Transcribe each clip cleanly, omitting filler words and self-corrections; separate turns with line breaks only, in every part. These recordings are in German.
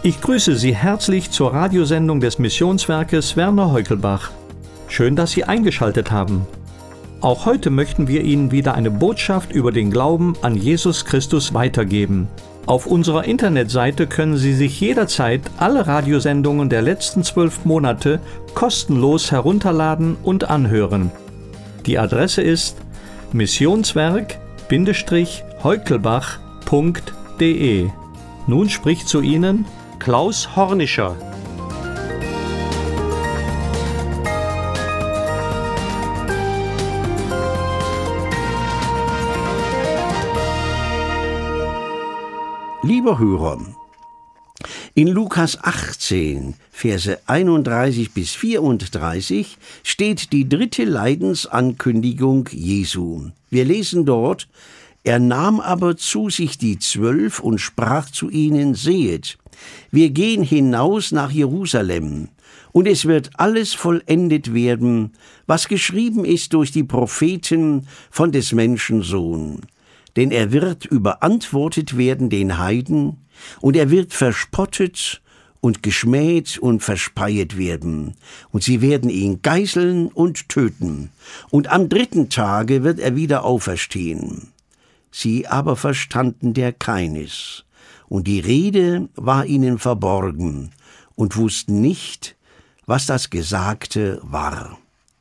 Ich grüße Sie herzlich zur Radiosendung des Missionswerkes Werner Heukelbach. Schön, dass Sie eingeschaltet haben. Auch heute möchten wir Ihnen wieder eine Botschaft über den Glauben an Jesus Christus weitergeben. Auf unserer Internetseite können Sie sich jederzeit alle Radiosendungen der letzten 12 Monate kostenlos herunterladen und anhören. Die Adresse ist missionswerk-heukelbach.de. Nun spricht zu Ihnen Klaus Hornischer.
Lieber Hörer, in Lukas 18, Verse 31 bis 34 steht die dritte Leidensankündigung Jesu. Wir lesen dort: Er nahm aber zu sich die 12 und sprach zu ihnen: Sehet, wir gehen hinaus nach Jerusalem, und es wird alles vollendet werden, was geschrieben ist durch die Propheten von des Menschen Sohn. Denn er wird überantwortet werden den Heiden, und er wird verspottet und geschmäht und verspeiet werden. Und sie werden ihn geißeln und töten. Und am 3. Tage wird er wieder auferstehen. Sie aber verstanden der keines. Und die Rede war ihnen verborgen und wussten nicht, was das Gesagte war.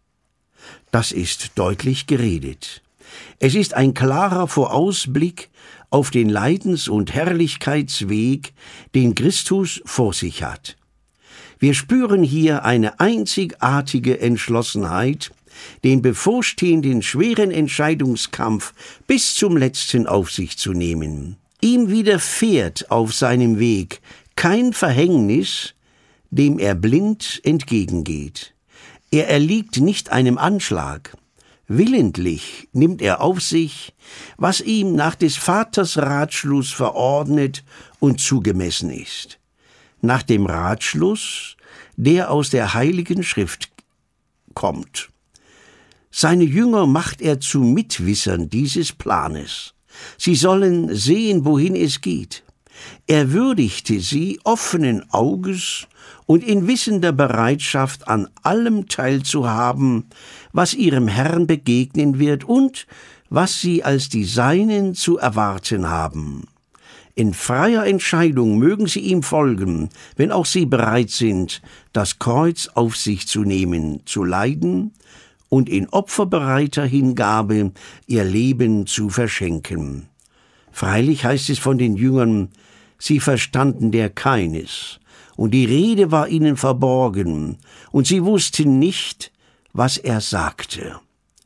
Das ist deutlich geredet. Es ist ein klarer Vorausblick auf den Leidens- und Herrlichkeitsweg, den Christus vor sich hat. Wir spüren hier eine einzigartige Entschlossenheit, den bevorstehenden schweren Entscheidungskampf bis zum Letzten auf sich zu nehmen. Ihm widerfährt auf seinem Weg kein Verhängnis, dem er blind entgegengeht. Er erliegt nicht einem Anschlag. Willentlich nimmt er auf sich, was ihm nach des Vaters Ratschluss verordnet und zugemessen ist. Nach dem Ratschluss, der aus der Heiligen Schrift kommt. Seine Jünger macht er zu Mitwissern dieses Planes. Sie sollen sehen, wohin es geht. Er würdigte sie offenen Auges und in wissender Bereitschaft an allem teilzuhaben, was ihrem Herrn begegnen wird und was sie als die Seinen zu erwarten haben. In freier Entscheidung mögen sie ihm folgen, wenn auch sie bereit sind, das Kreuz auf sich zu nehmen, zu leiden und in opferbereiter Hingabe ihr Leben zu verschenken. Freilich heißt es von den Jüngern, sie verstanden der keines, und die Rede war ihnen verborgen, und sie wussten nicht, was er sagte.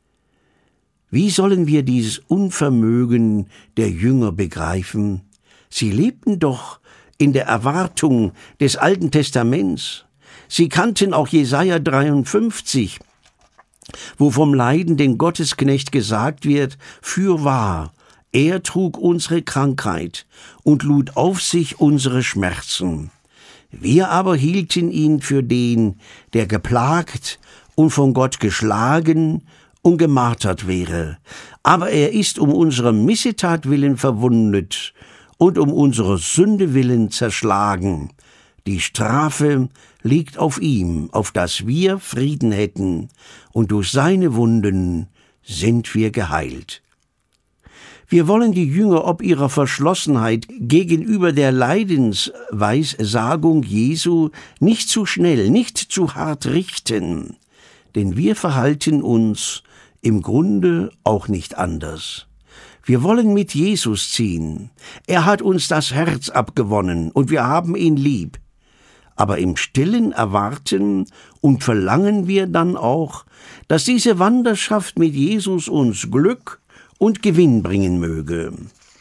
Wie sollen wir dieses Unvermögen der Jünger begreifen? Sie lebten doch in der Erwartung des Alten Testaments. Sie kannten auch Jesaja 53, wo vom leidenden Gottesknecht gesagt wird: Fürwahr, er trug unsere Krankheit und lud auf sich unsere Schmerzen. Wir aber hielten ihn für den, der geplagt und von Gott geschlagen und gemartert wäre. Aber er ist um unserer Missetat willen verwundet und um unserer Sünde willen zerschlagen. Die Strafe liegt auf ihm, auf dass wir Frieden hätten, und durch seine Wunden sind wir geheilt. Wir wollen die Jünger ob ihrer Verschlossenheit gegenüber der Leidensweissagung Jesu nicht zu schnell, nicht zu hart richten, denn wir verhalten uns im Grunde auch nicht anders. Wir wollen mit Jesus ziehen. Er hat uns das Herz abgewonnen und wir haben ihn lieb. Aber im Stillen erwarten und verlangen wir dann auch, dass diese Wanderschaft mit Jesus uns Glück und Gewinn bringen möge.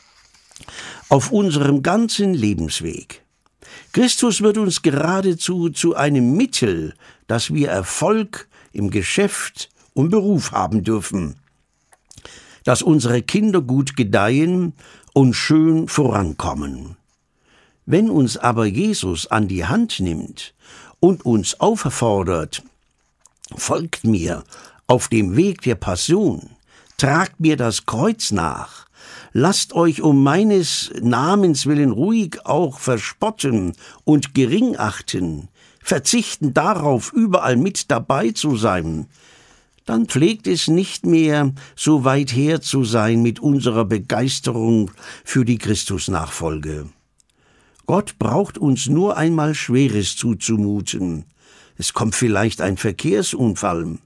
Auf unserem ganzen Lebensweg. Christus wird uns geradezu zu einem Mittel, dass wir Erfolg im Geschäft und Beruf haben dürfen, dass unsere Kinder gut gedeihen und schön vorankommen. Wenn uns aber Jesus an die Hand nimmt und uns auffordert: Folgt mir auf dem Weg der Passion, tragt mir das Kreuz nach, lasst euch um meines Namens willen ruhig auch verspotten und gering achten, verzichten darauf, überall mit dabei zu sein, dann pflegt es nicht mehr so weit her zu sein mit unserer Begeisterung für die Christusnachfolge. Gott braucht uns nur einmal Schweres zuzumuten. Es kommt vielleicht ein Verkehrsunfall,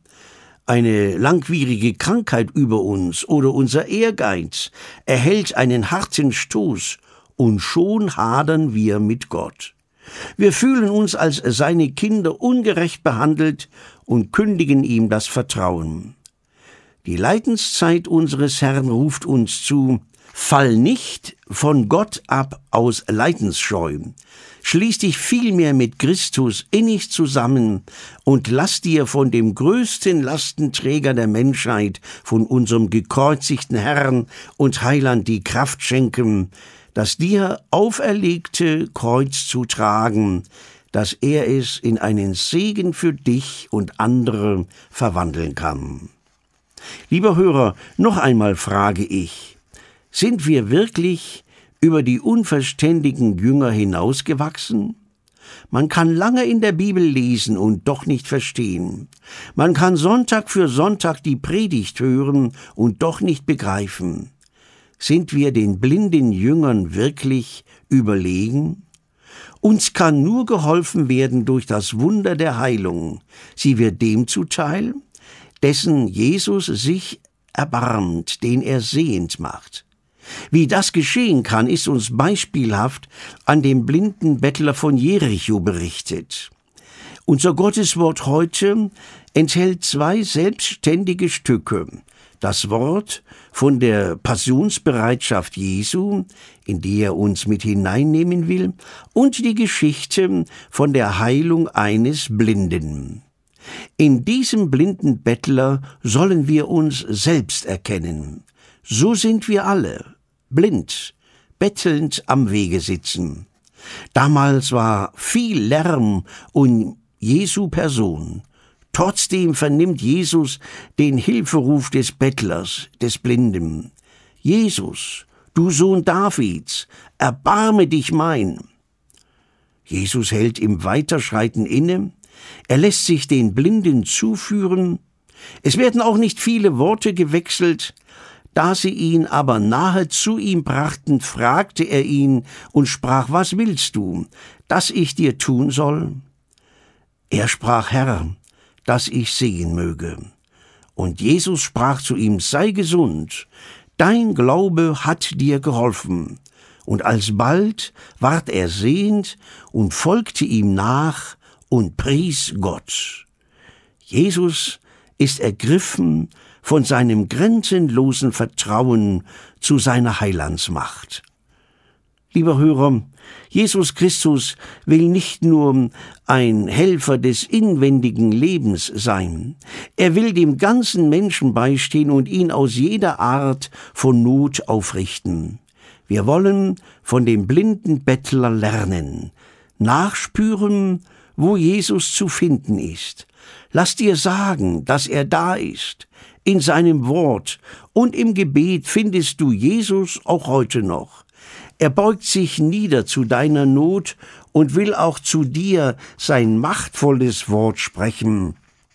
eine langwierige Krankheit über uns oder unser Ehrgeiz erhält einen harten Stoß und schon hadern wir mit Gott. Wir fühlen uns als seine Kinder ungerecht behandelt und kündigen ihm das Vertrauen. Die Leidenszeit unseres Herrn ruft uns zu: Fall nicht von Gott ab aus Leidensscheu. Schließ dich vielmehr mit Christus innig zusammen und lass dir von dem größten Lastenträger der Menschheit, von unserem gekreuzigten Herrn und Heiland, die Kraft schenken, das dir auferlegte Kreuz zu tragen, dass er es in einen Segen für dich und andere verwandeln kann. Lieber Hörer, noch einmal frage ich: Sind wir wirklich über die unverständigen Jünger hinausgewachsen? Man kann lange in der Bibel lesen und doch nicht verstehen. Man kann Sonntag für Sonntag die Predigt hören und doch nicht begreifen. Sind wir den blinden Jüngern wirklich überlegen? Uns kann nur geholfen werden durch das Wunder der Heilung. Sie wird dem zuteil, dessen Jesus sich erbarmt, den er sehend macht. Wie das geschehen kann, ist uns beispielhaft an dem blinden Bettler von Jericho berichtet. Unser Gotteswort heute enthält 2 selbstständige Stücke: das Wort von der Passionsbereitschaft Jesu, in die er uns mit hineinnehmen will, und die Geschichte von der Heilung eines Blinden. In diesem blinden Bettler sollen wir uns selbst erkennen. So sind wir alle, blind, bettelnd am Wege sitzen. Damals war viel Lärm um Jesu Person. Trotzdem vernimmt Jesus den Hilferuf des Bettlers, des Blinden. Jesus, du Sohn Davids, erbarme dich mein. Jesus hält im Weiterschreiten inne. Er lässt sich den Blinden zuführen. Es werden auch nicht viele Worte gewechselt. Da sie ihn aber nahe zu ihm brachten, fragte er ihn und sprach: Was willst du, dass ich dir tun soll? Er sprach: Herr, dass ich sehen möge. Und Jesus sprach zu ihm: Sei gesund, dein Glaube hat dir geholfen. Und alsbald ward er sehend und folgte ihm nach und pries Gott. Jesus ist ergriffen von seinem grenzenlosen Vertrauen zu seiner Heilandsmacht. Lieber Hörer, Jesus Christus will nicht nur ein Helfer des inwendigen Lebens sein. Er will dem ganzen Menschen beistehen und ihn aus jeder Art von Not aufrichten. Wir wollen von dem blinden Bettler lernen, nachspüren, wo Jesus zu finden ist. Lass dir sagen, dass er da ist. In seinem Wort und im Gebet findest du Jesus auch heute noch. Er beugt sich nieder zu deiner Not und will auch zu dir sein machtvolles Wort sprechen.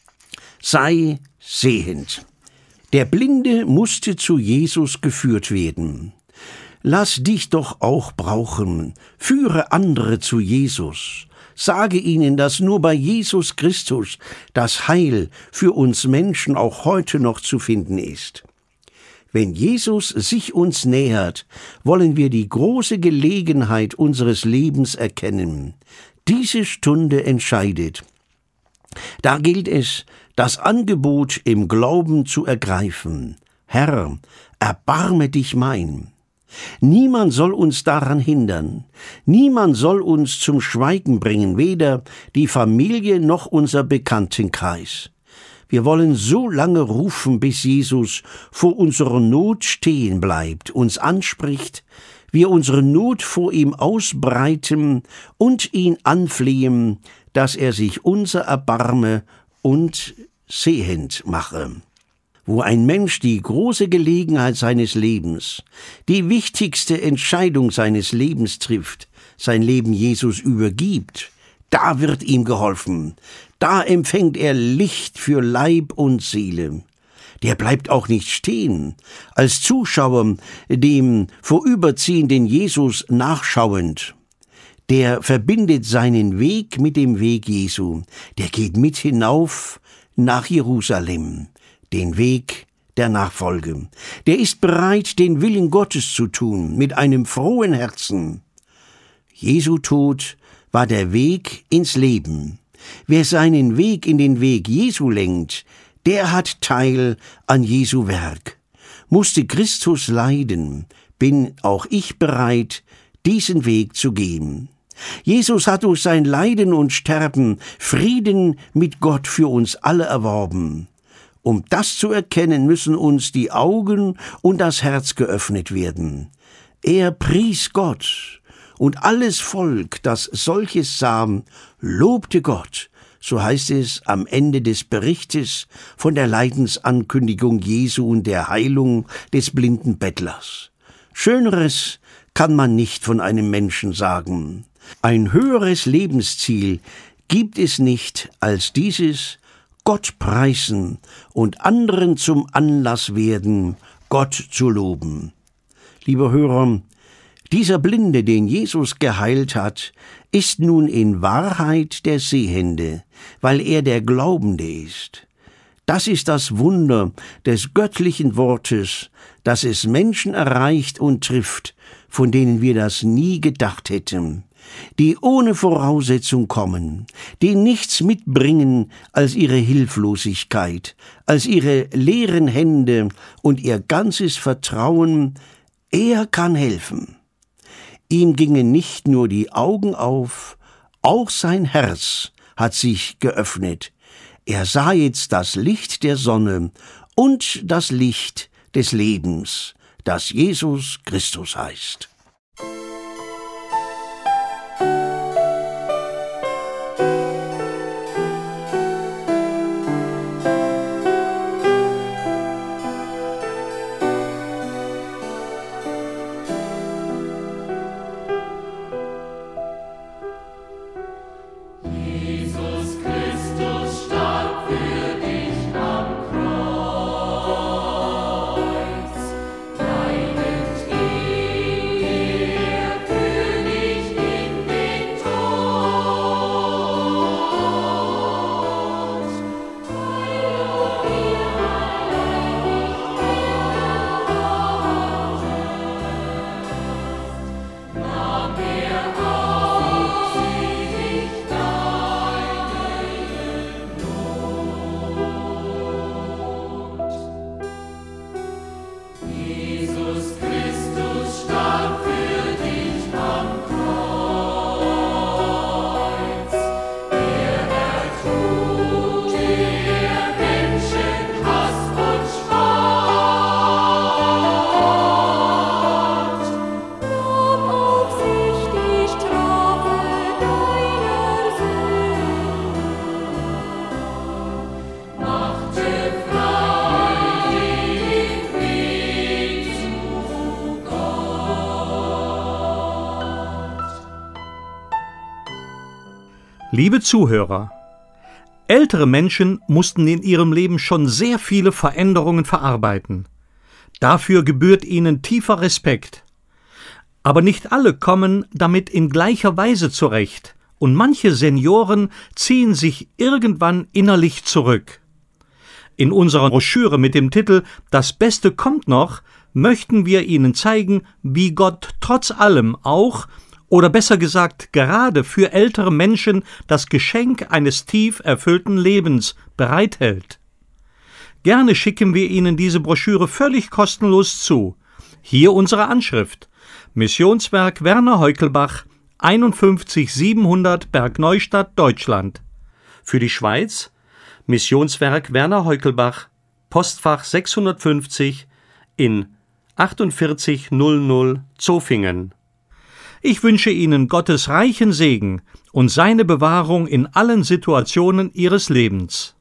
Sei sehend. Der Blinde musste zu Jesus geführt werden. Lass dich doch auch brauchen. Führe andere zu Jesus. Sage ihnen, dass nur bei Jesus Christus das Heil für uns Menschen auch heute noch zu finden ist. Wenn Jesus sich uns nähert, wollen wir die große Gelegenheit unseres Lebens erkennen. Diese Stunde entscheidet. Da gilt es, das Angebot im Glauben zu ergreifen. Herr, erbarme dich mein. Niemand soll uns daran hindern. Niemand soll uns zum Schweigen bringen, weder die Familie noch unser Bekanntenkreis. Wir wollen so lange rufen, bis Jesus vor unserer Not stehen bleibt, uns anspricht, wir unsere Not vor ihm ausbreiten und ihn anflehen, dass er sich unser erbarme und sehend mache. wo ein Mensch die große Gelegenheit seines Lebens, die wichtigste Entscheidung seines Lebens trifft, sein Leben Jesus übergibt, da wird ihm geholfen, da empfängt er Licht für Leib und Seele. Der bleibt auch nicht stehen, als Zuschauer dem vorüberziehenden Jesus nachschauend. Der verbindet seinen Weg mit dem Weg Jesu, der geht mit hinauf nach Jerusalem, den Weg der Nachfolge. Der ist bereit, den Willen Gottes zu tun, mit einem frohen Herzen. Jesu Tod war der Weg ins Leben. Wer seinen Weg in den Weg Jesu lenkt, der hat Teil an Jesu Werk. Musste Christus leiden, bin auch ich bereit, diesen Weg zu gehen. Jesus hat durch sein Leiden und Sterben Frieden mit Gott für uns alle erworben. Um das zu erkennen, müssen uns die Augen und das Herz geöffnet werden. Er pries Gott, und alles Volk, das solches sah, lobte Gott. So heißt es am Ende des Berichtes von der Leidensankündigung Jesu und der Heilung des blinden Bettlers. Schöneres kann man nicht von einem Menschen sagen. Ein höheres Lebensziel gibt es nicht als dieses: Gott preisen und anderen zum Anlass werden, Gott zu loben. Lieber Hörer, dieser Blinde, den Jesus geheilt hat, ist nun in Wahrheit der Sehende, weil er der Glaubende ist. Das ist das Wunder des göttlichen Wortes, dass es Menschen erreicht und trifft, von denen wir das nie gedacht hätten, die ohne Voraussetzung kommen, die nichts mitbringen als ihre Hilflosigkeit, als ihre leeren Hände und ihr ganzes Vertrauen, er kann helfen. Ihm gingen nicht nur die Augen auf, auch sein Herz hat sich geöffnet. Er sah jetzt das Licht der Sonne und das Licht des Lebens, das Jesus Christus heißt.
Liebe Zuhörer, ältere Menschen mussten in ihrem Leben schon sehr viele Veränderungen verarbeiten. Dafür gebührt ihnen tiefer Respekt. Aber nicht alle kommen damit in gleicher Weise zurecht und manche Senioren ziehen sich irgendwann innerlich zurück. In unserer Broschüre mit dem Titel »Das Beste kommt noch« möchten wir Ihnen zeigen, wie Gott trotz allem auch, oder besser gesagt gerade für ältere Menschen, das Geschenk eines tief erfüllten Lebens bereithält. Gerne schicken wir Ihnen diese Broschüre völlig kostenlos zu. Hier unsere Anschrift: Missionswerk Werner Heukelbach, 51700 Bergneustadt, Deutschland. Für die Schweiz: Missionswerk Werner Heukelbach, Postfach 650 in 4800 Zofingen. Ich wünsche Ihnen Gottes reichen Segen und seine Bewahrung in allen Situationen Ihres Lebens.